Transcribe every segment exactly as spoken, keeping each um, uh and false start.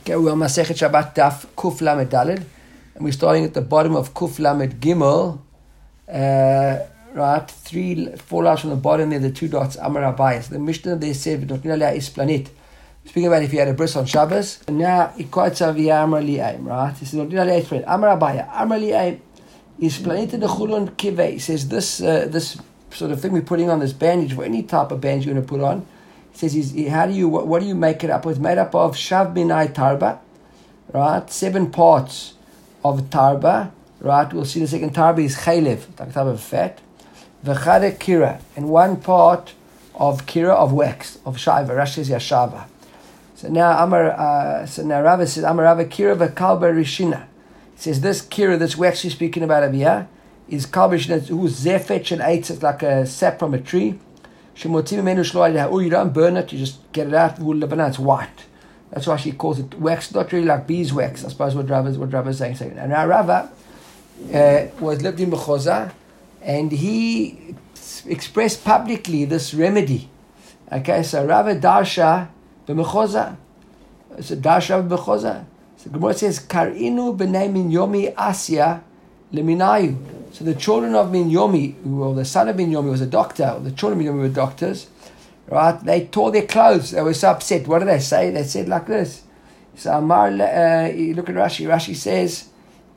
Okay, we're on Masechet Shabbat Daf Kuf Lamed Daled, and we're starting at the bottom of Kuf Lamed Gimel. Uh, right, three, four lines from the bottom there, the two dots, Amar Abayis. So the Mishnah there said, "V'notnila isplanit." Speaking about if you had a bris on Shabbos, and now it quotes over here Amar Li'aim, right? He says, "V'notnila isplanit." Amar Abaya, Amar Li'aim isplanit the Chulun Kivei. He says this, uh, this sort of thing we're putting on, this bandage, or any type of bandage you're going to put on. He says, he's, how do you, what, what do you make it up with? It's made up of Shav Minai Tarba, right? Seven parts of Tarba, right? We'll see the second Tarba is Chaylev, like a type of fat. V'chade Kira, and one part of Kira, of wax, of Shaiva. Rashi says Yashava. So now Amar, uh, so now Rava says, Amar Rava Kira v'kalba Rishina. He says, this Kira, this wax he's speaking about over here, is kalba Rishina, who's zefetch and eats it like a sap from a tree. Oh, you don't burn it, you just get it out, it's white. That's why she calls it wax, not really like beeswax, I suppose what Rava is, what Rava is saying. And now Rava uh, was lived in Bechoza, and he expressed publicly this remedy. Okay, so Rava Darsha b'Mechoza. So Darsha b'Mechoza. So Gemara says, Karinu b'nei min yomi asya leminayu. So the children of Minyomi, or the son of Minyomi was a doctor, or the children of Minyomi were doctors, right? They tore their clothes. They were so upset. What did they say? They said like this. So Amar, uh, you look at Rashi. Rashi says,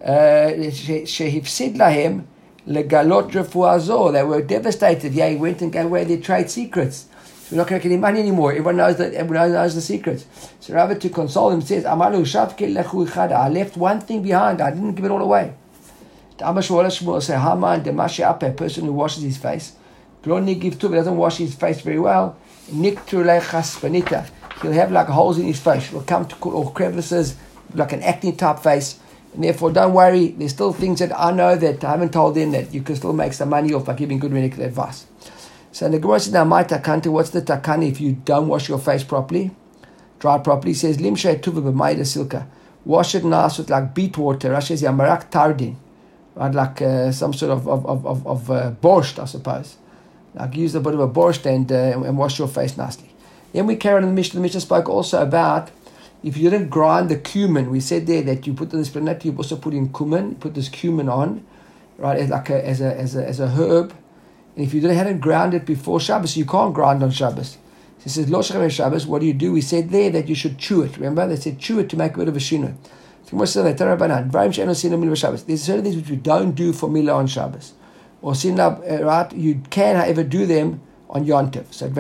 Shehifsid lahem legalot refuazo. They were devastated. Yeah, he went and gave away their trade secrets. So we're not going to get any money anymore. Everyone knows that. Everyone knows the secrets. So Rava, to console him, says, Amalu shavke lechu ichada. I left one thing behind. I didn't give it all away. A person who washes his face, he doesn't wash his face very well, he'll have like holes in his face, will come to or crevices, like an acne type face, and therefore don't worry, there's still things that I know that I haven't told them that you can still make some money off by giving good medical advice. So the Gemara says, now my takanta, what's the takana if you don't wash your face properly, dry properly? He says, limshay tuva b'mayda silka, wash it nice with like beet water. Rashi says, yamarak tardin. Right, like uh, some sort of of of of, of uh, borscht, I suppose. Like use a bit of a borscht and uh, and wash your face nicely. Then we carry on in the Mishnah. The Mishnah spoke also about if you didn't grind the cumin. We said there that you put in this planet, you also put in cumin. Put this cumin on, right, as like a, as a as a as a herb. And if you didn't hadn't ground it before Shabbos, you can't grind on Shabbos. So he says lo shechem Shabbos. What do you do? We said there that you should chew it. Remember, they said chew it to make a bit of a shinui. There's certain things which we don't do for Milah on Shabbos. Or sinna, right, you can, however, do them on Yom Tov. So,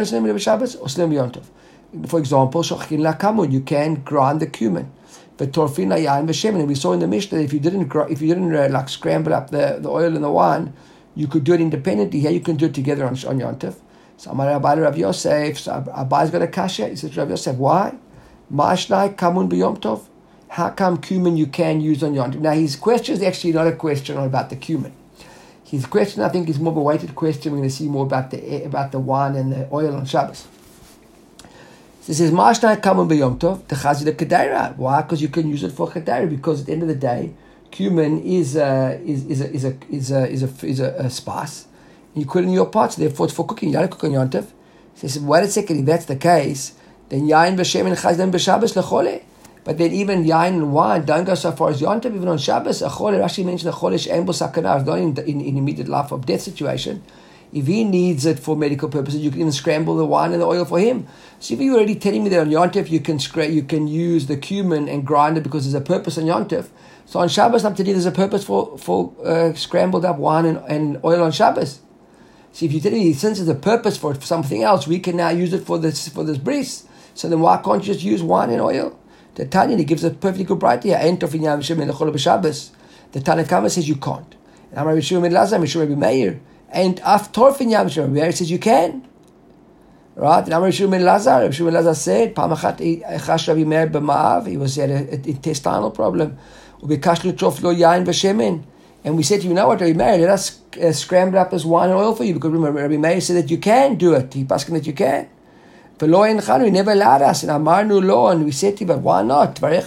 for example, you can grind the cumin. And we saw in the Mishnah that if you didn't, if you didn't uh, like scramble up the, the oil and the wine, you could do it independently. Here you can do it together on, on Yom Tov. So, Amar Rav Yosef, so Abay's got a kasha. He says, Rav Yosef, why? Ma'ashnai kamun b'Yom Tov. How come cumin you can use on Yom Tov? Now his question is actually not a question about the cumin. His question, I think, is more of a weighted question. We're going to see more about the about the wine and the oil on Shabbos. So he says, "Ma'ashnai kamun b'Yom Tov techazi lekedaira." Why? Because you can use it for kedaira. Because at the end of the day, cumin is a is is a is a is a is a, is a, a spice. And you put it in your pots. Therefore, it's for cooking. You don't cook on Yom Tov. So he says, "Wait a second. If that's the case, then yain b'shem and chazdan b'Shabbos lechole." But then even yain and wine don't go so far as Yom Tov. Even on Shabbos, a chole, Rashi mentioned a cholesh ein bo sakana, not in, in, in immediate life of death situation. If he needs it for medical purposes, you can even scramble the wine and the oil for him. So if you're already telling me that on Yom Tov you can scra- you can use the cumin and grind it because there's a purpose on Yom Tov. So on Shabbos, up to there's a purpose for for uh, scrambled up wine and, and oil on Shabbos. So if you tell me since there's a purpose for, it, for something else, we can now use it for this for this bris. So then why can't you just use wine and oil? The Tanya gives a perfectly good bright idea. The Tanya Kama says you can't. And I'm Rabbi Shimon ben Lazar, Rabbi Meir. And after Yam Shem, Meir says you can. Right? And I'm Rabbi Shimon ben Lazar. Rabbi Shimon ben Lazar said, Pamachat Echash Rabbi Meir b'Ma'av. He was had an intestinal problem. And we said to you, you know what, Rabbi Meir, let us uh, scramble up this wine and oil for you. Because remember, Rabbi Meir said that you can do it. He passed that you can. He never allowed us, and Amarnu lo, and we said to him, but why not? You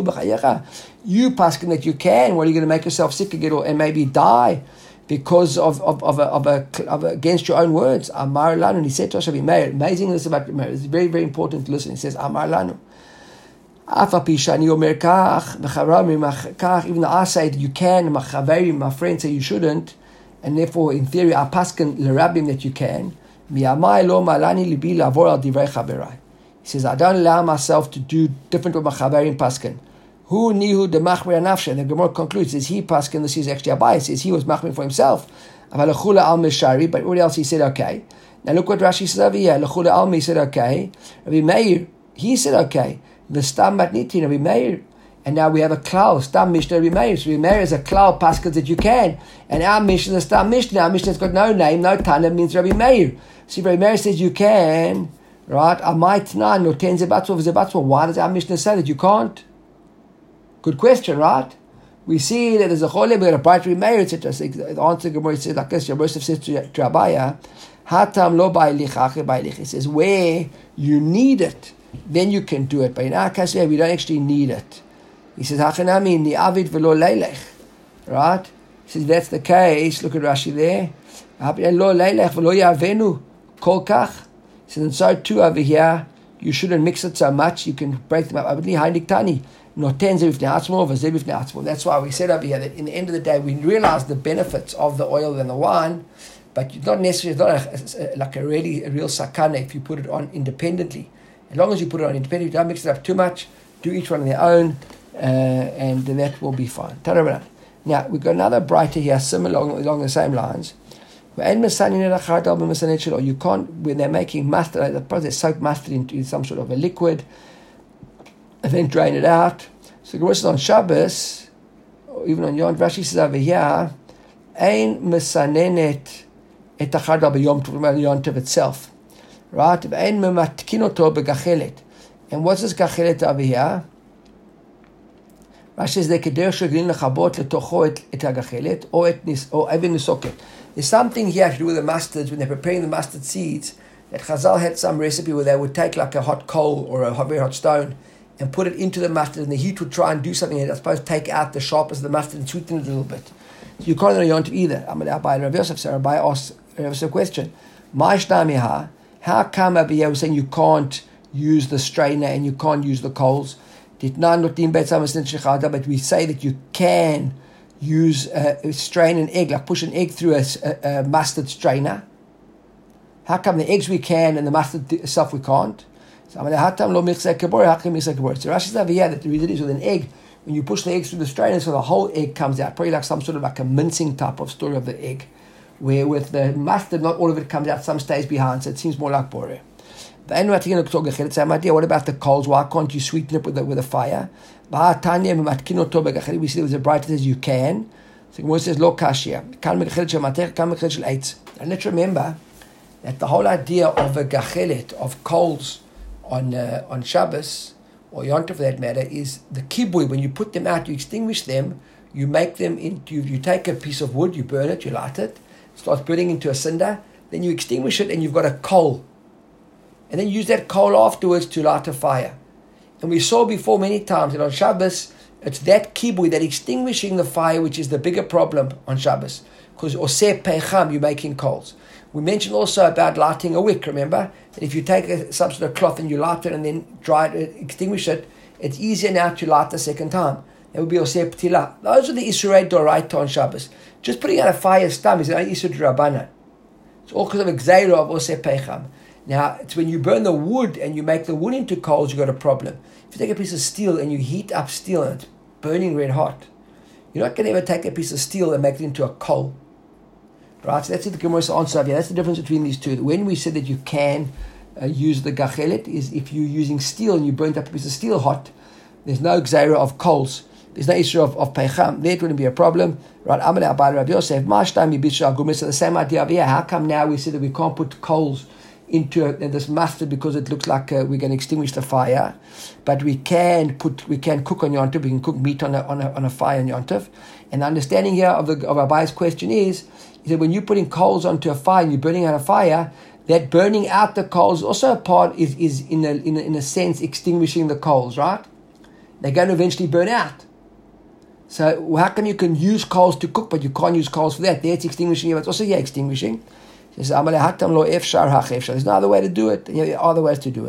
paskin that you can. What are you going to make yourself sick again and maybe die because of of of, a, of, a, of a, against your own words? Amar lanu, and he said to us, amazing this about Meir. It's very very important to listen. He says, Amar lanu. אף על פי שאני אומר כך, בחברים, כך, even though I say that you can, my חברים, my friends say you shouldn't, and therefore in theory I paskin לרבים that you can, מימי לא מעלני ליבי לעבור על דברי חבריי. He says, I don't allow myself to do different with my חברים paskin. Who nihu de machmer nafshe? The Gemara concludes, is he paskin, this is actually a bias, is he was machmer for himself. But lechula al mishari, but what else he said, okay. Now look what Rashi says over here, lechula al he said, okay. Rabbi Meir, he said, okay. The stam matnitin, Rabbi Meir. And now we have a klal, stam mishnah Rabbi Meir. So Rabbi Meir is a klal paskin that you can. And our mishnah is a stam mishnah. Our mishnah has got no name, no tana, means Rabbi Meir. See, Rabbi Meir says you can, right? Amai tnan, no ten zebatzma, zebatzma. Why does our mishnah say that you can't? Good question, right? We see that there's a cholim, we got a bright Rabbi Meir, et cetera. The answer Gemara says like this, Yosef says to, to Abaya, Hatam lo ba'ilichach ba'ilich. He says, where you need it, then you can do it. But in our case, yeah, we don't actually need it. He says, Hachanami ni avid velo leilech. Right? He says, that's the case. Look at Rashi there. Lo leilech velo yavenu kol kach. He says, and so too over here, you shouldn't mix it so much. You can break them up. That's why we said over here that in the end of the day, we realize the benefits of the oil and the wine, but it's not necessarily it's not a, like a really a real sakana if you put it on independently. As long as you put it on independently, don't mix it up too much. Do each one on their own, uh, and that will be fine. Now we've got another brighter here, similar along, along the same lines. You can't, when they're making mustard, they soak mustard into some sort of a liquid and then drain it out. So Gemara says on Shabbos, or even on Yom Rashi says over here, Ein mesanenet et achadal b'yom tov, about Yom Tov itself, right? Ein mematkin oto begachelet. And what's this gachelet over here? Rashi says they keder shagrin lechabot letocho et hagachelet or et nis or even nisoket. There's something here to do with the mustards when they're preparing the mustard seeds. That Chazal had some recipe where they would take like a hot coal or a hot, very hot stone and put it into the mustard, and the heat would try and do something. And I suppose take out the sharpness of the mustard and sweeten it a little bit. So you can't know Yontif either. I'm going to buy Rav Yosef. So Rabbi asked Rav Yosef a question. How come over here we're saying you can't use the strainer and you can't use the coals? But we say that you can use uh, strain an egg, like push an egg through a, a, a mustard strainer. How come the eggs we can and the mustard itself we can't? So Rashi says over here that the reason is with an egg, when you push the eggs through the strainer, so the whole egg comes out, probably like some sort of like a mincing type of story of the egg, where with the mustard, not all of it comes out, some stays behind, so it seems more like boreh. Same idea. What about the coals? Why can't you sweeten it with a, with a fire? We see there was a bright that says you can. So Gemara says lo kashia. And let's remember that the whole idea of a gachelet of coals on uh, on Shabbos or Yom Tov for that matter is the kibui. When you put them out, you extinguish them. You make them into. You take a piece of wood, you burn it, you light it, it starts burning into a cinder. Then you extinguish it, and you've got a coal. And then use that coal afterwards to light a fire. And we saw before many times that on Shabbos, it's that kibui, that extinguishing the fire, which is the bigger problem on Shabbos. Because oseh peicham, you're making coals. We mentioned also about lighting a wick, remember? That if you take a, some sort of cloth and you light it and then dry it, extinguish it, it's easier now to light the second time. That would be oseh p'tila. Those are the Isurei Doraita on Shabbos. Just putting out a fire stam is an Isur D'Rabbanan. It's all because of a gzeira of oseh peicham. Now, it's when you burn the wood and you make the wood into coals, you've got a problem. If you take a piece of steel and you heat up steel and it's burning red hot, you're not going to ever take a piece of steel and make it into a coal. Right? So that's the Gemara's answer. Yeah, that's the difference between these two. When we said that you can uh, use the gachelet, is if you're using steel and you burnt up a piece of steel hot, there's no gzeira of coals. There's no issue of, of peicham. There it wouldn't be a problem. Right? Amalei Abai Rav Yosef, Mashtam Yibisha Agumah. So the same idea of, yeah, how come now we said that we can't put coals into uh, this mustard because it looks like uh, we're going to extinguish the fire, but we can put we can cook on Yom Tov, we can cook meat on a on a, on a fire on Yom Tov. And the understanding here of the of Abai's question is, is that when you're putting coals onto a fire and you're burning out a fire, that burning out the coals also a part is is in a in a, in a sense extinguishing the coals, right? They're going to eventually burn out. So how come you can use coals to cook, but you can't use coals for that? There it's extinguishing, but it's also yeah extinguishing. There's no other way to do it. There are other ways to do it.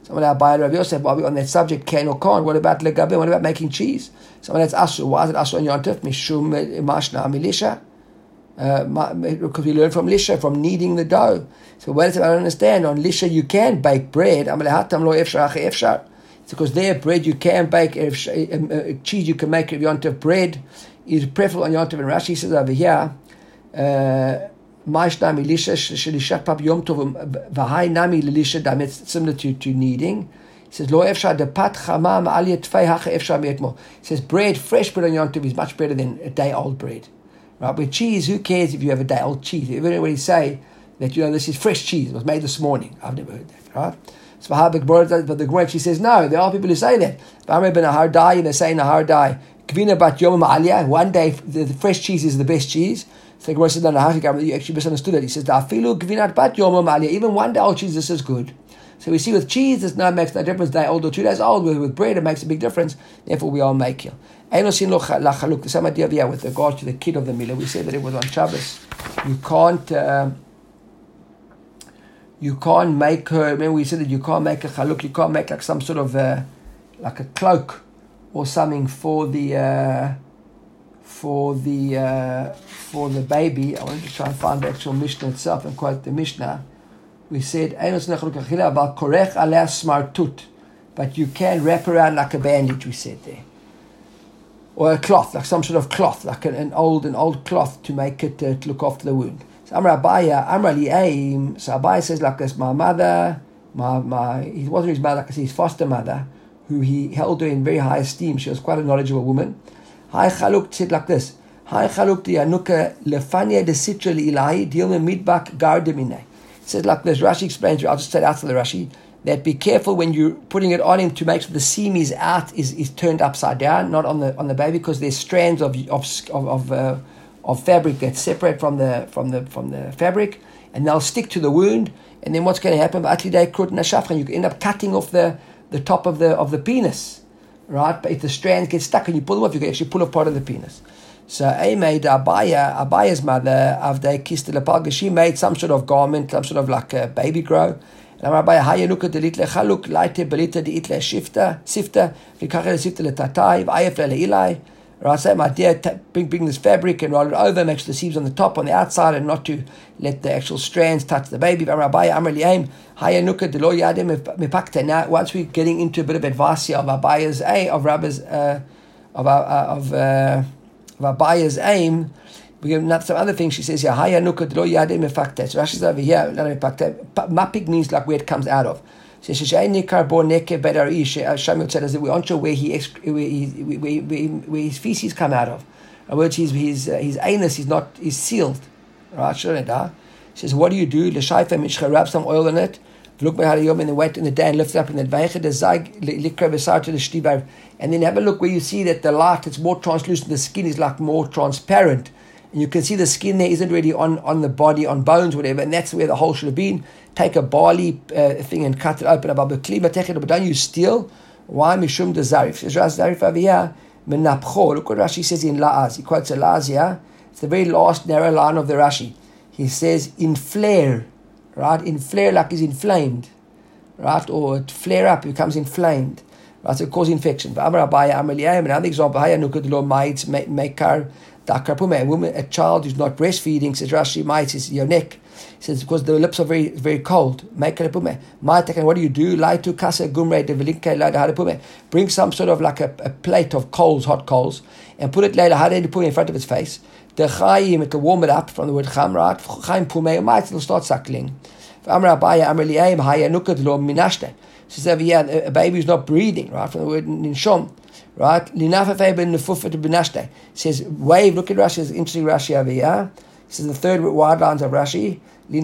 Someone else buy Rabbi Yosef, while we're on that subject, can or can't. What about legabe? What about making cheese? Someone else asks, why is it asur on Yom Tov? Mishum mashna milisha. Because we learn from lisha, from kneading the dough. So what does it I don't understand? On lisha you can bake bread. It's because there bread you can bake, cheese you can make if Yom Tov. Bread is preferable on Yom Tov. And Rashi says over here, Ma'ishna milisha shelishat pap Yom Tov v'hai nami lilisha dam. It's similar to, to kneading. He says, Lo efshar de pat chama ma'al yetfei hacha efshar me'etmo. He says, bread, fresh bread on Yom Tov is much better than a day-old bread. Right? With cheese, who cares if you have a day-old cheese? Everybody say that, you know, this is fresh cheese. It was made this morning. I've never heard that, right? So but the Gemara, she says, no, there are people who say that. V'amar ben Ahardai, and they say in Ahardai, Kvina bat yom ma'aliyah, one day the, the fresh cheese is the best cheese. So the Gemara says, no, no, you actually misunderstood it. He says, Afilu kvinat bat yom ma'aliyah, even one day old cheese, this is good. So we see with cheese, this no makes no difference. Day old or two days old. With, with bread, it makes a big difference. Therefore, we all make it. The same idea here with regard to the kid of the milah. We said that it was on Shabbos. You can't, uh, you can't make her. Remember, we said that you can't make a chaluk. You can't make like some sort of uh, like a cloak or something for the uh, for the uh, for the baby. I wanted to try and find the actual Mishnah itself and quote the Mishnah. We said, but you can wrap around like a bandage, we said there. Or a cloth, like some sort of cloth, like an, an old an old cloth to make it, uh, to look after the wound. So Amar Abaya, Amar Li'aim, so Abaya says like this, my mother, my, my, it wasn't his mother, because his foster mother, who he held her in very high esteem. She was quite a knowledgeable woman. Hai Chaluk said like this, Hai Chaluk di Anuka lefania de sitra li ilahi, dilme midbak gardemine. It says like this, Rashi explains, I'll just say it out to the Rashi, that be careful when you're putting it on him to make sure the seam is out, is, is turned upside down, not on the on the baby, because there's strands of of of of, uh, of fabric that separate from the from the from the fabric, and they'll stick to the wound. And then what's going to happen? You can end up cutting off the, the top of the of the penis, right? But if the strands get stuck and you pull them off, you can actually pull off part of the penis. So I made Abaya, Abaya's mother, Avdei Kistelapalga, she made some sort of garment, some sort of like a baby grow. And I'm Abaya, Hayanuka delitle chaluk, laite belita de itle shifta, sifta, vikachel sifta le tatai, vayef le ilai. Right, so my dear, bring, bring this fabric and roll it over, make sure the seams on the top, on the outside, and not to let the actual strands touch the baby. Now, once we're getting into a bit of advice here of Abaya's aim, of Rabbi's, uh, of uh, of uh, of Abaya's aim, we have some other things. She says here, Rashi's over here. Mapig means like where it comes out of. So we aren't sure where he where, he, where, where, where his feces come out of. In other words, his his uh, his anus is not is sealed. Right? She says, what do you do? Rub some oil in it. Look by how you in the wet in the day and lift it up in the veiche the zag likra to the shtibar, and then have a look where you see that the light, it's more translucent. The skin is like more transparent. And you can see the skin there isn't really on, on the body, on bones, whatever, and that's where the hole should have been. Take a barley uh, thing and cut it open. But don't use steel. Why? Mishum de zarif. Says Zarif over here. Look what Rashi says in La'az. He quotes a La'az here. It's the very last narrow line of the Rashi. He says, in flare, right? In flare like is inflamed, right? Or it flare up, it becomes inflamed. Right? So it causes infection. Another example, a woman, a child who's not breastfeeding, says Rashi, might is your neck. He says because the lips are very very cold. Make it what do you do? Bring some sort of like a, a plate of coals, hot coals, and put it later in front of its face. The chayim, it will warm it up from the word cham, right? Chayim pume, might it'll start suckling. Says over here, a baby is not breathing, right? From the word ninshom. Right? Says wave. Look at Rashi. There's an interesting Rashi over here. This is the third wide lines of Rashi.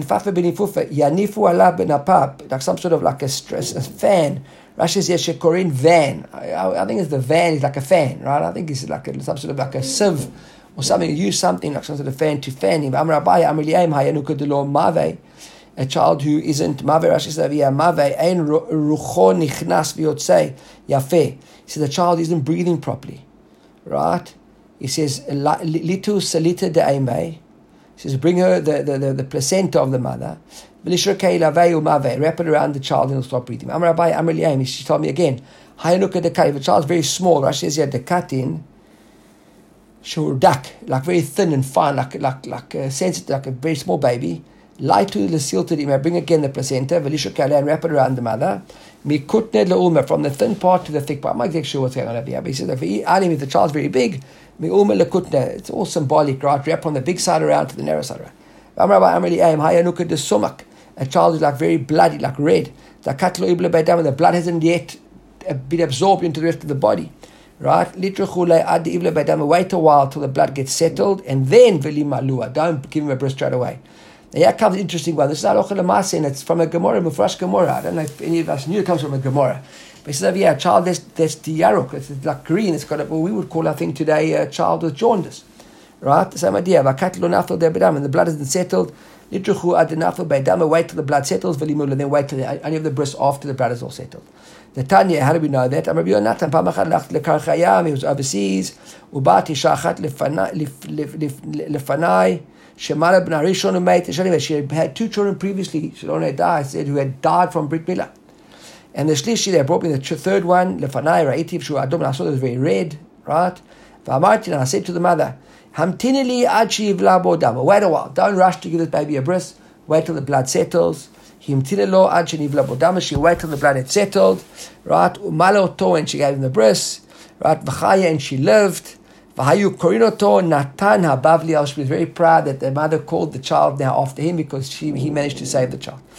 Like some sort of like a stress, a fan. Rashi says shekorin van. I, I think it's the van is like a fan, right? I think it's like a, some sort of like a sieve or something. You use something like some sort of fan to fan him. A child who isn't mave. Rashi says over here, mave ein rucho nichnas v'yotzei yafeh. He says the child isn't breathing properly, right? He says litu salita de aimei. He says, bring her the, the, the, the placenta of the mother. Wrap it around the child and he'll stop breathing. Amar Abai, Amar Liam, she told me again, if a child's very small, Rashi says he had the katin, shurdak, like very thin and fine, like like like uh, sensitive, like a very small baby. Lie to the seal to him, bring again the placenta, and wrap it around the mother. From the thin part to the thick part. I'm not exactly sure what's going on over here, but he says, if the child's very big, it's all symbolic, right? Wrap on the big side around to the narrow side around. A child is like very bloody, like red. The blood hasn't yet been absorbed into the rest of the body. Right? Wait a while till the blood gets settled, and then don't give him a breast straight away. Now here comes an interesting one. This is Halacha L'Maaseh, and it's from a Gemara, Mufresh Gemara. I don't know if any of us knew it comes from a Gemara. But he says over here, a child that's, that's diyaruk, it's like green, it's got a, well, we would call, I think, today a child with jaundice. Right? The same idea. And the blood isn't settled. Wait till the blood settles, and then wait till the, only of the breast after the blood is all settled. The Tanya, how do we know that? He was overseas. She had two children previously. She only died. Said who had died from Brit Milah. And the shlishi, they brought me the third one. Lefanai Ra'iti Shu Adom. I saw it was very red, right? And I said to the mother, Hamtinili Achi Vlabo. Wait a while. Don't rush to give this baby a breast. Wait till the blood settles. Himtinilo Achi Vlabo Dama. She wait till the blood had settled, right? Umalo To, and she gave him the breast, right? V'chaya, and she lived. V'hayu Korinoto Natan Habavli. She was very proud that the mother called the child now after him because she he managed to save the child.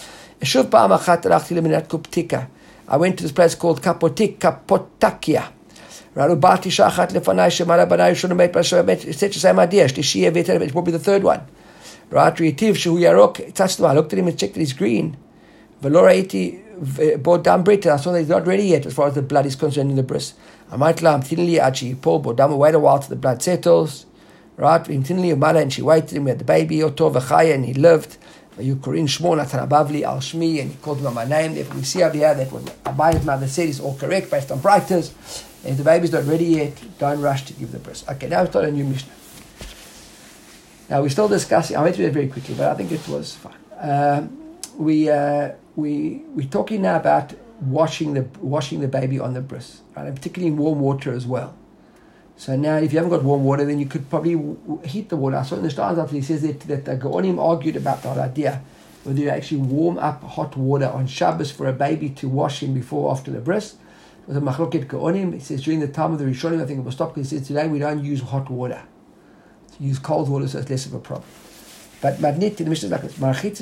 I went to this place called Kapotik, Kapotakia. It's such the same idea. It will be the third one. Right? Touched him. I looked at him and checked that he's green. I saw that he's not ready yet as far as the blood is concerned in the breast. I might lam thinly actually Paul Bodam wait a while till the blood settles. Right? And she waited him, we had the baby, and he lived. You Korean Shmon Abavli Al Shmi, and he called him by my name. Therefore, we see over here that what Abaya's mother said is all correct based on practice. And if the baby's not ready yet, don't rush to give the breast. Okay, now we start a new Mishnah. Now we're still discussing. I went through it very quickly, but I think it was fine. Um, we uh, we we're talking now about washing the washing the baby on the breast, right? And particularly in warm water as well. So now, if you haven't got warm water, then you could probably w- heat the water. I saw in the Stars he says that, that the Gaonim argued about that idea, whether you actually warm up hot water on Shabbos for a baby to wash him before or after the breast. It was a Machloket Gaonim. It says during the time of the Rishonim, I think it was stopped because it says today we don't use hot water. So use cold water, so it's less of a problem. But Madnit, the Mishnah is like this.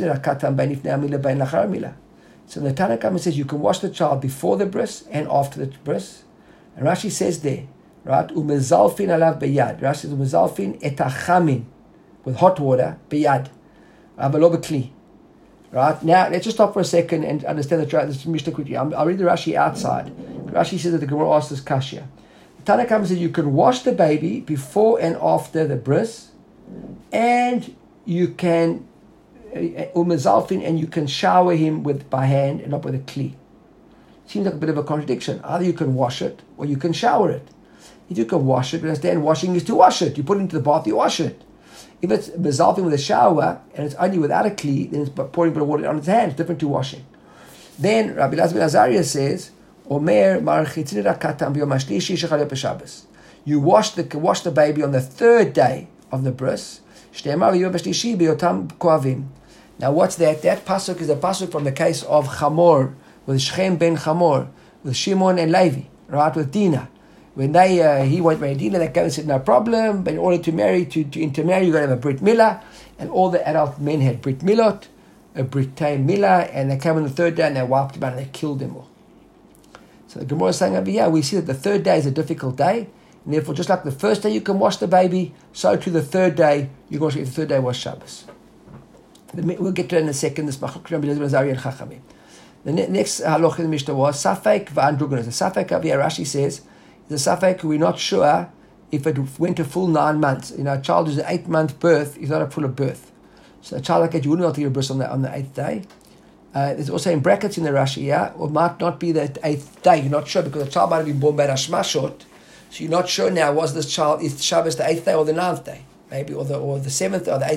So the Tanna Kamma says you can wash the child before the breast and after the breast. And Rashi says there, right? Umezalfin alav beyad. Rashi says umezalfin etachamin with hot water beyad. Avalo b'kli. Right? Now let's just stop for a second and understand the this Mishnah quickly. I'll read the Rashi outside. Rashi says that the Gemara asks this kasha. The Tanna Kamma says you can wash the baby before and after the bris, and you can umezalfin and you can shower him with by hand and not with a kli. Seems like a bit of a contradiction. Either you can wash it or you can shower it. If you can wash it, but understand washing is to wash it. You put it into the bath, you wash it. If it's mezalfin with a shower and it's only without a kli, then it's pouring a bit of water on its hands, different to washing. Then Rabbi Elazar ben Azariah says, Omer marchitzin rakatam b'yom hashlishi shechal b'Shabbos. You wash the wash the baby on the third day of the bris. Shtemar b'yom hashlishi b'yotam koavim. Now what's that? That pasuk is a pasuk from the case of Chamor with Shechem ben Chamor, with Shimon and Levi, right, with Dinah. When they uh, he went marry Dinah, they came and said no problem, but in order to marry to, to intermarry, you got to have a Brit Milah, and all the adult men had Brit Milot, a Brit Milah, and they came on the third day and they wiped them out and they killed them all. So the Gemara is saying over here, we see that the third day is a difficult day, and therefore just like the first day you can wash the baby, so to the third day you can wash it. The third day was Shabbos. We'll get to it in a second. This Machloket Rabbi Elazar ben Azariah and Chachamim. The next halacha in the Mishnah was Safek v'andrugonus. The Safek over here, Rashi says, the Safek, we're not sure if it went a full nine months. You know, a child who's an eight-month birth is not a full of birth. So a child like that, you wouldn't be able to give a breast on the, on the eighth day. Uh, there's also in brackets in the Rashi, yeah, or might not be the eighth day. You're not sure because the child might have been born by Rashmashot. So you're not sure now, was this child, is Shabbos the eighth day or the ninth day? Maybe, or the or the seventh or the eighth day.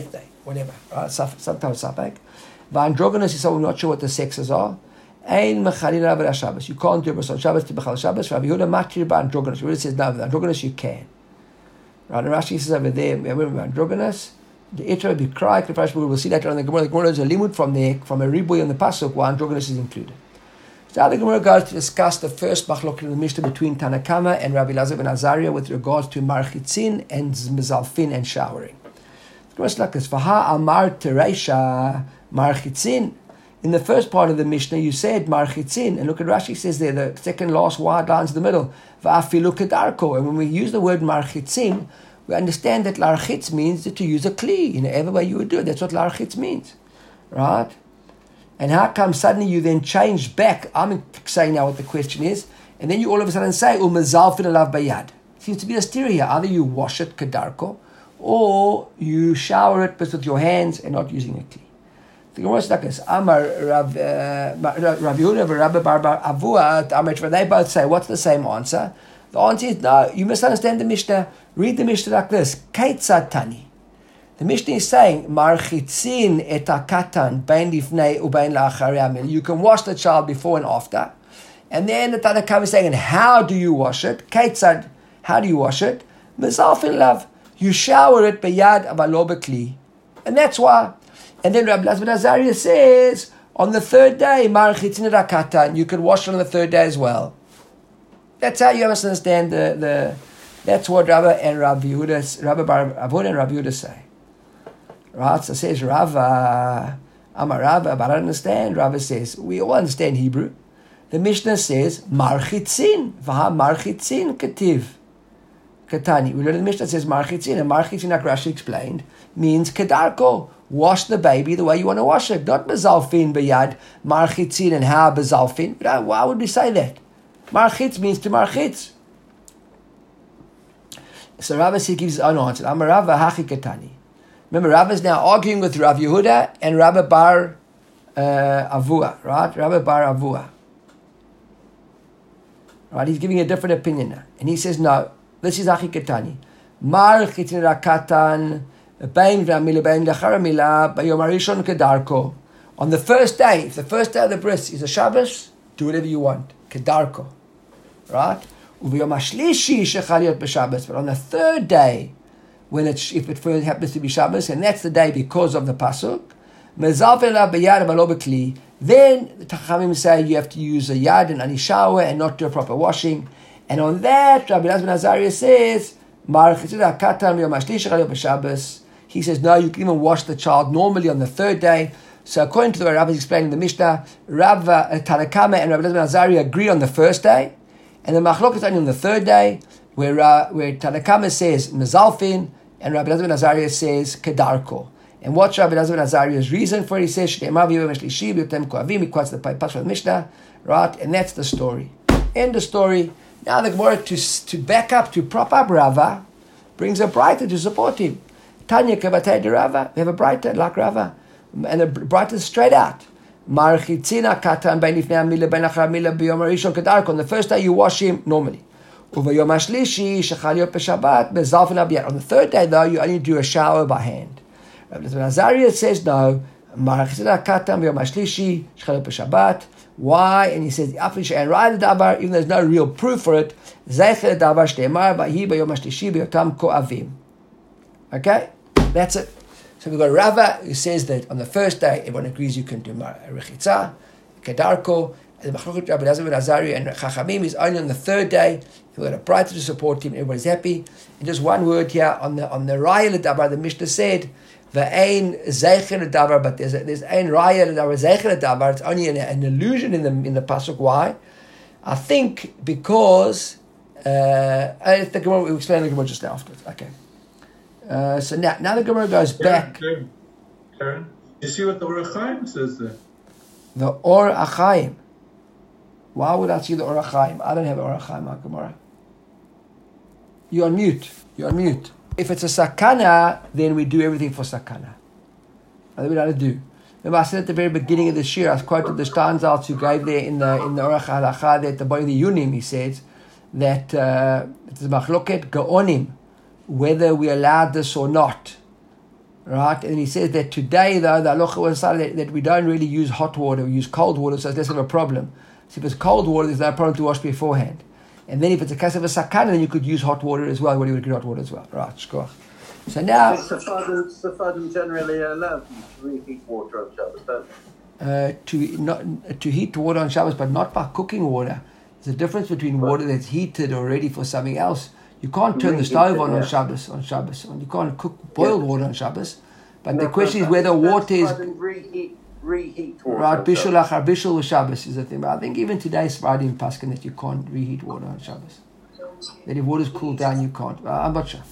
whatever, right? Sometimes sapek. Androgynous is someone not sure what the sexes are. Ein mechalin Rabbi Shabbos. You can't do it on Shabbos to bechal Shabbos. Rabbi Yehuda matir by androgynous. Yehuda says no, with androgynous you can. Right, and Rashi says over there, remember androgynous. The Itra be cry. We will see later on the Gemara. The Gemara is a limud from there, from a ribuy on the pasuk where androgynous is included. So now the Gemara goes to discuss the first machlok in the Mishnah between Tanakama and Rabbi Elazar ben Azariah with regards to marchitzin and mezalfin and showering. The Gemara is like this: Vaha amar tereisha marchitzin. In the first part of the Mishnah, you said marchitzin, and look at Rashi says there, the second last wide lines in the middle, va'afilu kedarko. And when we use the word marchitzin, we understand that larchitz means that to use a kli in every way you would do it. That's what larchitz means, right? And how come suddenly you then change back? I'm saying now what the question is, and then you all of a sudden say umazalfin alav bayad. Seems to be a stereo here. Either you wash it kedarko, or you shower it but with your hands and not using a kli. The Gemara is like this: Amar Rav Rabbi Yehuda and Rabbi Bar Avua. Amar, they both say what's the same answer? The answer is no. You misunderstand the Mishnah. Read the Mishnah like this: Keitzad Tani. The Mishnah is saying marchitzin et hakatan bein lifnei ubein la'acharei hamil. You can wash the child before and after, and then the Tanakh is saying, and how do you wash it? Keitzad, how do you wash it? Mezalfin lav. You shower it beyad avalo bekli, and that's why. And then Rabbi Elazar ben Azariah says, on the third day, marchitzin et hakatan, you can wash it on the third day as well. That's how you must understand the, the that's what Rabbi and Rabbi Yehuda, Rabbi Bar Avud and Rabbi Yehuda say. Right? So says Rava, Amar Rava, but I don't understand. Rava says, we all understand Hebrew. The Mishnah says, marchitzin, vaha marchitzin ketiv. Katani. We learn the Mishnah says marchitzin, and marchitzin, like Rashi explained, means kedarko. Wash the baby the way you want to wash it. Not bezalfin beyad, marchitzin, and how bezalfin. Why would we say that? Marchitz means to marchitz. So Rava gives his own answer. Amar Rava hachi katani. Remember, Rava is now arguing with Rav Yehuda and Rabbi Bar uh, Avua, right? Rabbi Bar Avua. Right? He's giving a different opinion now. And he says, no, this is hachi katani. Marchitzin rakatan bein v'amila bein lachar amila bayom harishon kedarko. On the first day, if the first day of the bris is a Shabbos, do whatever you want. Kedarko. Right? But on the third day, when it, if it first happens to be Shabbos, and that's the day because of the pasuk, then the Tachamim say you have to use a yad and ani shower and not do a proper washing. And on that, Rabbi Elazar ben Azariah says, he says, no, you can even wash the child normally on the third day. So according to the way Rabbi is explaining the Mishnah, Rav uh, Tanakama and Rabbi Elazar ben Azariah agree on the first day, and the Machlok is only on the third day, where uh, where Tanakama says Mezalfin and Rabbi Elazar ben Azariah says Kedarko. And what's Rabbi Elazar ben Azariah's reason for it? He says Shneimar v'yom shlishi b'yotem koavim. He quotes the Pasuk of the Mishnah, right? And that's the story. End the story. Now the Gemara to to back up to prop up Rava brings a brighter to support him. Tanya kavatei de Rava. We have a brighter like Rava. And the brighter straight out. Marchitzina katan bein lifnei hamila bein achar hamila b'yom harishon kedarko. On the first day you wash him normally. Uvayom hashlishi shechal yot b'Shabbat bezalfin abiyad. On the third day though you only do a shower by hand. Rabbi Azariah says no. Marchitzina katan b'yom hashlishi shechal yot b'Shabbat. Why? And he says after she'en ra'ay l'davar, even though there's no real proof for it. Zeicher l'davar shneimar b'hi b'yom hashlishi b'yotam ko'avim. Okay, that's it. So we've got Rava who says that on the first day everyone agrees you can do rechitza, kedarko, and the Machlokut Rabbi Elazar ben Azariah and Chachamim is only on the third day. We've got a brighter to support him. Everybody's happy. And just one word here on the on the raya l'davar. The Mishnah said ve'ein zeicher l'davar, but there's a, there's ein raya l'davar zeicher l'davar. It's only an, an illusion in the in the pasuk. Why? I think because uh, I think we'll explain the Gemara just afterwards. Okay. Uh, so now, now the Gemara goes back. Karen, Karen, you see what the Or HaChaim says there? The Or HaChaim. Why would I see the Or HaChaim? I don't have Or HaChaim, my Gemara. You're on mute. You're on mute. If it's a sakana, then we do everything for sakana. That's what we don't do. Remember, I said at the very beginning of this year, I quoted the Steinsaltz who gave there in the in the Or HaChaim at the bottom of the Yunim. He said that uh, it's machloket gaonim, whether we allowed this or not. Right, and he says that today, though, the halacha was that, that we don't really use hot water, we use cold water, so it's less of a problem. So if it's cold water, there's no problem to wash beforehand. And then if it's a case of a sakana, then you could use hot water as well, when you would get hot water as well. Right, shkoch. So now... Sephardim, Sephardim generally allow you to reheat water on Shabbos, don't they? Uh, to, not, to heat water on Shabbos, but not by cooking water. There's a difference between water that's heated or ready for something else. You can't turn the stove on on Shabbos. On Shabbos, you can't cook boiled water on Shabbos. But No, the question no, is whether water is reheat, reheat water. right. on Bishul Shabbos. achar bishul with Shabbos is the thing. But I think even today, Sephardim paskin that you can't reheat water on Shabbos. That if water's cooled down, you can't. Uh, I'm not sure.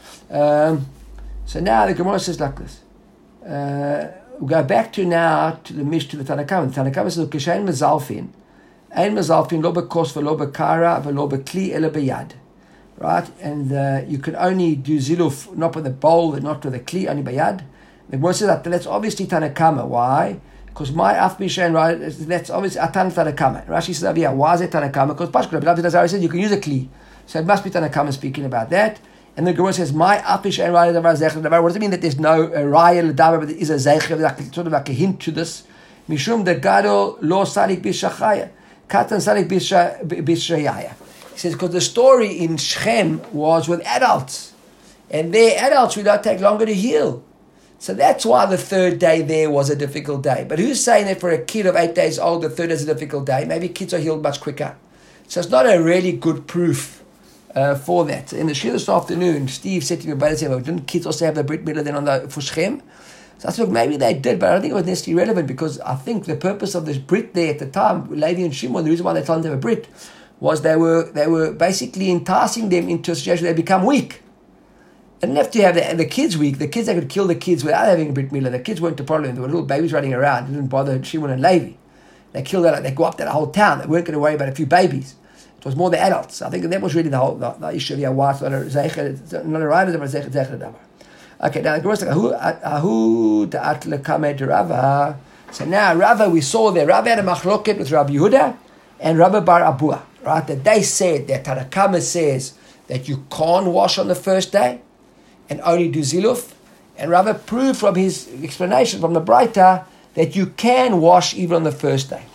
Um, so now the Gemara says like this. Uh, we go back to now to the Mish to the Tanakama. The Tanakama says kishayin mezalfin, ein mezalfin lo bekos v'lo bekara v'lo bekli ele beyad. Right, and uh, you can only do ziluf not with a bowl and not with a kli, only bayad. The word says that that's obviously Tanakama. Why? Because my af bishan, right? That's obviously atan Tanakama. Rashi says, yeah, why is it Tanakama? Because Pashkula Rabbi Nazari says you can use a kli, so it must be Tanakama speaking about that. And the Gemara says, my af bishan, right? What does it mean that there's no raya l'davar, but there is a zeicher, like, sort of like a hint to this? Mishum de gado lo salik bishachaya, katan salik bishayaya. He says, because the story in Shechem was with adults. And their adults would not take longer to heal. So that's why the third day there was a difficult day. But who's saying that for a kid of eight days old, the third is a difficult day? Maybe kids are healed much quicker. So it's not a really good proof uh, for that. In the shir this afternoon, Steve said to me, didn't kids also have the Brit Milah then on the, for Shechem? So I said, look, maybe they did, but I don't think it was necessarily relevant because I think the purpose of this Brit there at the time, Levi and Shimon, the reason why they told them to have a Brit, was they were they were basically enticing them into a situation where they become weak. They didn't have to have the, the kids weak. The kids, they could kill the kids without having a Brit Milah. The kids weren't the problem. There were little babies running around. It didn't bother Shimon and Levi. They killed that. They go up that whole town. They weren't going to worry about a few babies. It was more the adults. I think that was really the whole the, the issue of your wife. Not a zeicher, not a rider, but a zeicher zeicher davar. Okay, now the Gemara says, "Ahu ahu da'at lekamed Rava." So now Rava, we saw there. Rava had a machloket with Rabbi Yehuda and Rabbi Bar Abua. Right, that they said, that Tanakama says that you can't wash on the first day and only do ziluf. And Rava proved from his explanation from the Braita that you can wash even on the first day.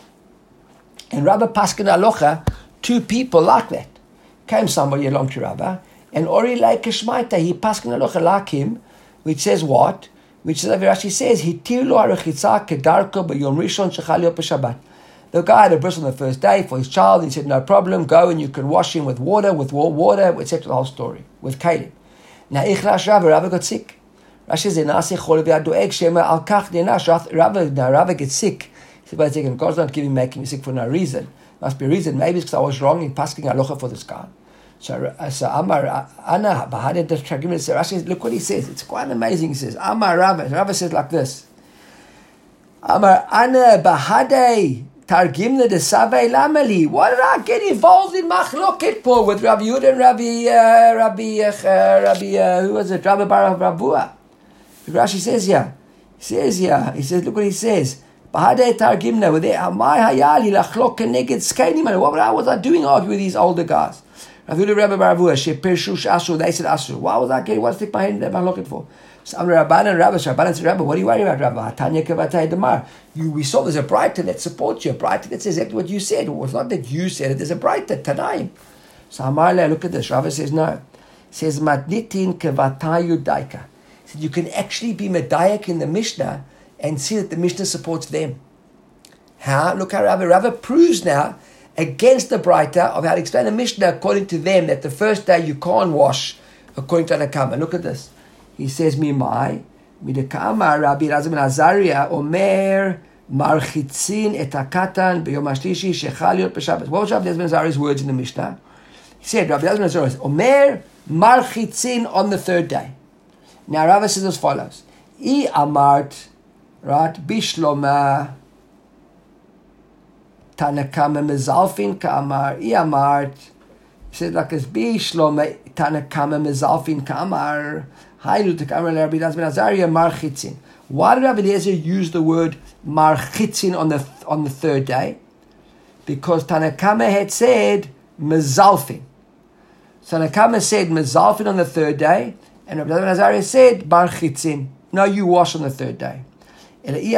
And Rava Paskin Alocha, two people like that. Came somebody along to Rava, and Ori Leike Shmaita, he Paskin Alocha like him, which says what? Which is, Rashi says, Hitir lo arechitza kedarko b'yom rishon shechal yot b'shabbat. The guy had a bris on the first day for his child. He said, no problem, go and you can wash him with water, with water, et cetera. The whole story, with Caleb. Now, Ichrash Rava, Rava got sick. Rashi said, Nasi chol v'yadoeg shema al kach denash. Rava, now Rava gets sick. He said, wait a second, God's not giving making me sick for no reason. Must be a reason. Maybe it's because I was wrong in passing alocha for this guy. So, so Amar Anna Bahadeh the Tragim says, Rashi, look what he says. It's quite amazing. He says, Amar Rava. Rava says like this. Amar Anna Bahadeh Targimna de Savei Lameli. Why did I get involved in machloket po with Rabbi Yehuda and Rabbi uh, Rabbi uh, Rabbi uh, who was it? Rabbi Bar Rabua. Rashi says here. He says here. He says, look what he says. Bahadei Targimna with my hayali lachlok keneged skeinim. What was I doing arguing with these older guys? Rabbi Yehuda Rabbi Bar Rabua she pershush asur. They said asur. Why was I getting? What stick my hand in machloket for? So I'm Rabbanan and Rabbi. Rabbanan said, Rabbi, what are you worried about, Rabbi? Tanya kevatay demar. You, we saw there's a brighter that supports you, a brighter that says exactly what you said. It was not that you said it, there's a brighter, Tanaim. So Amarle, look at this. Rabbi says, no. He says, Matnitin kevatayu daika. He said, you can actually be medayak in the Mishnah and see that the Mishnah supports them. How? Look how Rabbi, Rabbi proves now against the brighter of how to explain the Mishnah according to them that the first day you can't wash according to Anakama. Look at this. He says, Mimai, Midekama, Rabbi Razim ben Azariah, Omer, Marchitzin et hakatan b'yom hashlishi shechal yot b'Shabbat. What was Rabbi Razim ben Azariah's words in the Mishnah? He said, Rabbi Razim ben Azariah, Omer, Marchitzin on the third day. Now, Rabbi says as follows, I amart, right, Bishloma, Tanakama mezalfin ka'amar, I amart, he said like this, Bishloma, Tanakama mezalfin ka'amar, why did Rabbi Eliezer use the word marchitzin on the on the third day? Because Tanakama had said mezalfin. So Tanakama said mezalfin on the third day, and Rabbi Azariah said marchitzin. No, you wash on the third day. And then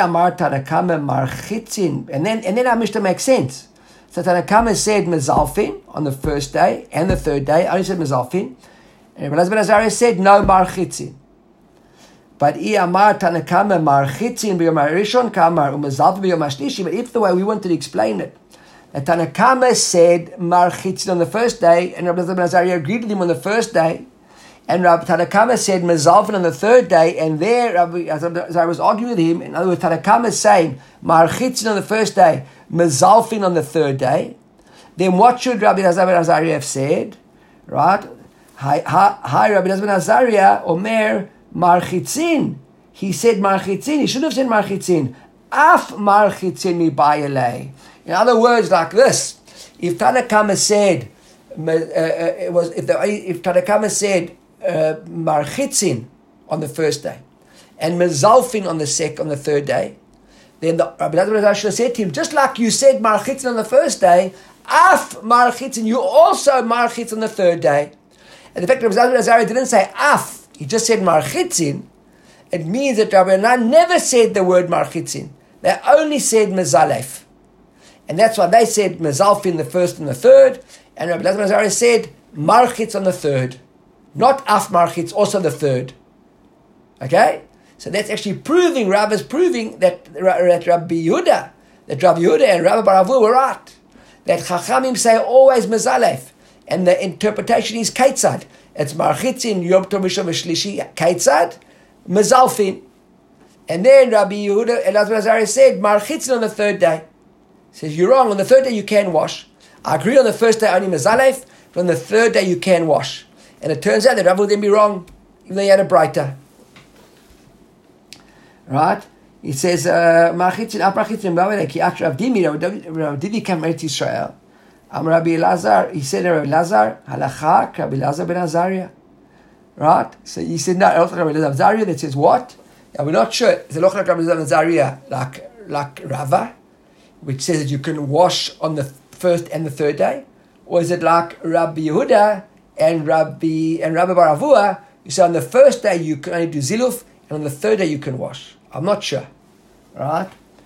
and then our Mishnah makes sense. So Tanakama said mezalfin on the first day and the third day. Only said mezalfin. And Rabbi Elazar ben Azariah said no marchitzin. But Amar Tanakama marchitzin b'yom harishon kamar umezalfin b'yom hashlishi. But if the way we wanted to explain it, that Tanakama said marchitzin on the first day, and Rabbi Elazar ben Azariah agreed with him on the first day, and Rabbi Tanakama said mezalfin on the third day, and there Rabbi Azariah was arguing with him. In other words, Tanakama is saying marchitzin on the first day, mezalfin on the third day. Then what should Rabbi Elazar ben Azariah have said? Right? Hi, hi, hi Rabbi Elazar ben Azariah, Omer marchitzin. He said marchitzin. He should have said marchitzin. Af marchitzin mi bayalei. In other words, like this: if Tanakama said, uh, uh, it was if the, if Tanakama said uh, marchitzin on the first day and mezalfin on the sec on the third day, then the Rabbi Elazar ben Azariah should have said to him, just like you said marchitzin on the first day, af marchitzin, you also marchitz on the third day. And the fact that Rabbi Elazar ben Azariah didn't say af, he just said marchitzin, it means that Rabbi Yochanan never said the word marchitzin. They only said mezalef. And that's why they said mezalfin the first and the third, and Rabbi Elazar ben Azariah said marchitz on the third. Not af marchitz, also the third. Okay? So that's actually proving, Rav is proving that, that Rabbi Yehuda, that Rabbi Yehuda and Rabbi Bar Avuha were right. That Chachamim say always mezalef. And the interpretation is keitzad. It's marchitzin, Yom Tov Rishon v'Shlishi, keitzad, mezalfin. And then Rabbi Yehuda and Elazar ben Azariah said marchitzin on the third day. He says, you're wrong. On the third day you can wash. I agree on the first day only mezalef, but on the third day you can wash. And it turns out that Rav would then be wrong, even though he had a brighter. Right? He says, marchitzin, ap marchitzin, b'avelei, ki at Rav Dimi, Rav Dimi came from Eretz Yisrael. Am Rabbi Elazar, he said, Rabbi Elazar, halacha, Rabbi Elazar ben Azariah. Right? So he said, no, Rabbi Elazar ben Azariah, that says what? Yeah, we're not sure. Is it like Rabbi Elazar ben Azariah, like, like Rava, which says that you can wash on the first and the third day? Or is it like Rabbi Yehuda and Rabbi and Rabbi Bar Avuha, you say on the first day you can only do ziluf, and on the third day you can wash? I'm not sure. Right?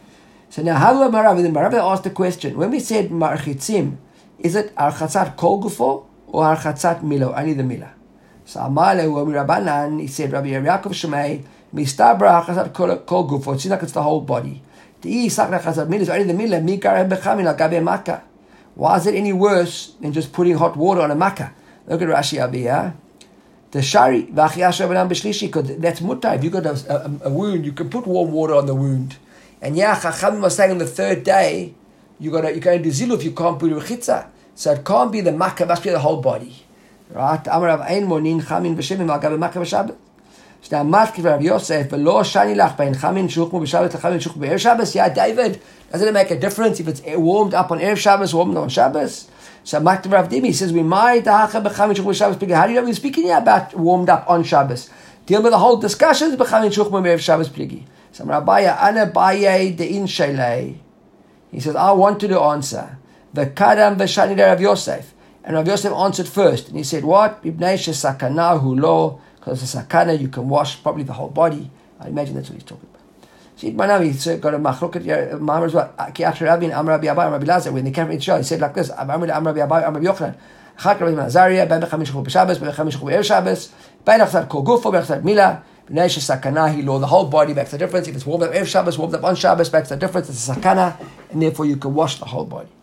So now, how do Rabbi Rabbi asked the question, when we said marchitzim, is it archatzat kol gufo or archatzat milo? Only the milah. So Amar lehu Rabbanan, he said, Rabbi Yaakov Shemei, mistabra archatzat kol gufo. It seems like it's the whole body. The isach archatzat milo is only the milah. Mikar bechamin al gabe makkah. Why is it any worse than just putting hot water on a makkah? Look at Rashi Abiyah. The shari v'achiyash Rabbanan b'shlishi, because that's mutar. If you got a, a, a wound, you can put warm water on the wound. And yeah, Chachamim was saying on the third day, you got you can't do ziluf, you can't put rechitza. So it can't be the makkah, it must be the whole body. Right? Amar Rav Ein Monin Chamin B'Shemim Al Gabe Makkah B'Shabbat. So now Matki Rav Yosef V'lo Shani Lach Bein Chamin Shuchmu B'Shabbat Chamin Shuchmu B'Erev Shabbos. Yeah, David, doesn't it make a difference if it's warmed up on Erev Shabbos, warmed on Shabbos? So Matki Rav Dimi says we might Hacha B'Chamin Shuchmu B'Shabbos. How do you know we're speaking here about warmed up on Shabbos? Deal with the whole discussions B'Chamin Shuchmu B'Erev Shabbos Pligi. So Rabbiya Ana Baye De'in Shelei. He says, I wanted to answer. The Kadam V'Shani Rav Yosef. And Rav Yosef answered first. And he said, what? Ibnei Shesakana Hu Lo. Because it's a sakana, you can wash probably the whole body. I imagine that's what he's talking about. See, Manavi, he's got a machloket, Mahamar as well. Ki Atra Rabin, Am Rabbi Abai, Am Rabbi Lazar. When they came from Israel, he said like this, Am Rabbi Abai, Am Rabbi Yochanan. Chak Rabbi Mazaria, Ben Becham Mishchu B'Shabbos, Ben Becham Mishchu B'Erev Shabbos, Ben Achzat Kol Gufo, Ben Achzat Milah, B'nei Shesakana Hi Lo. The whole body makes a difference. If it's warmed up Erev Shabbos, warmed up on Shabbos, makes a difference. It's a sakana, and therefore you can wash the whole body.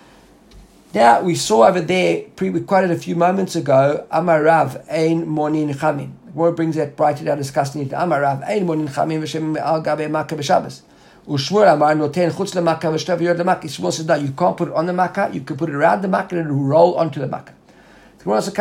Now, we saw over there, pre, we quoted a few moments ago, Amar Rav Ein Monin Chamin. The word brings that brighter down discussing it. Amar Rav Ein Monin Chamin V'Shem Al Gabe Makkah B'Shabbos. Ushmuel Amar Noten Chutz LeMakkah V'Shtav Yod LeMakkah. Shmuel says, no, you can't put it on the makkah, you can put it around the makkah and it will roll onto the makkah. Here it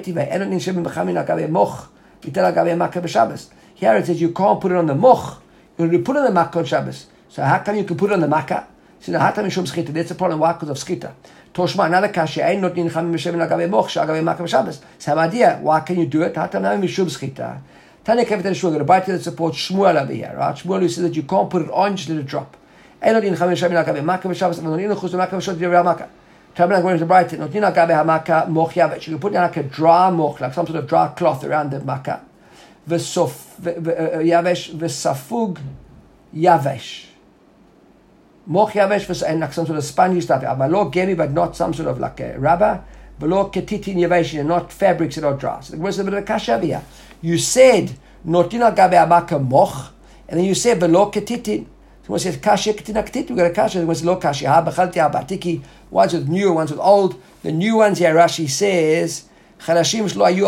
says you can't put it on the moch, you can put it on the makkah on Shabbos. So how come you can put it on the makkah? So now how come you shum schita? That's the problem. Why? Because of schita. Toshma another kasha ain't not in chamim b'shem lagabe moch shagabe makkah b'Shabbos. Same idea. Why can you do it? How come now you shum schita? Tanya Kevet and Shmuel. The Bible that supports Shmuel over here, right? Shmuel who says that you can't put it on, just let it drop. Ain't not in chamim b'shem lagabe makkah b'Shabbos. And not in chutz makkah b'Shabbos divrei makkah. Traveling going to the Brighton, not in lagabe hamakkah moch yavet. You can put down like a dry moch, like some sort of dry cloth around the makkah. v'sof yavesh v'safug yavesh. Moch yavesh v's and like some sort of spongy stuff. Avalo gemi, but not some sort of like a rubber. V'lo ketitin yavesh, and not fabrics that are dry. So there was a bit of a kashavia. You said notina gabe amaka moch, and then you said v'lo ketitin. So when it says kasha ketina ketit, we got a kasha. It was lo kasha. Ha b'chalti ha batiki. Ones with new, ones with old. The new ones here, Rashi says. New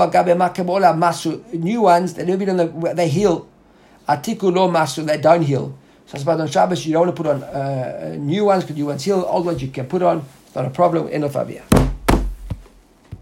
ones, they never been on the, they heal. Atiku lo masu, they don't heal. So it's about on Shabbos, you don't want to put on uh, new ones, because new ones heal. Old ones you can put on. It's not a problem. End of Avia.